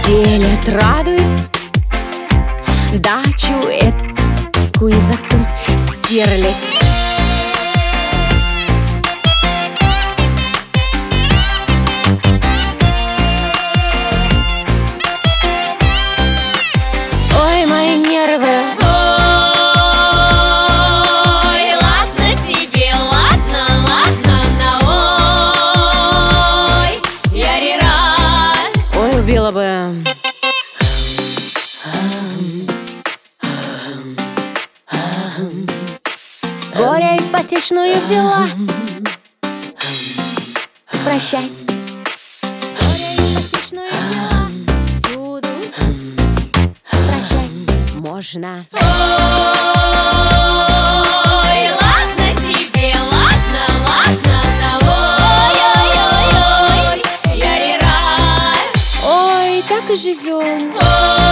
Делят, радует дачу эту и зату стерлить. Ой, мои нервы. Ой, ладно тебе, ладно, ладно, на ой, ярира. Ой, убила бы. Горе ипотечную взяла. Прощать. Горе ипотечную взяла. Всюду прощать можно. Ой, ладно тебе, ладно, ладно, на ой, ярира. Ой, так и живем. Ой,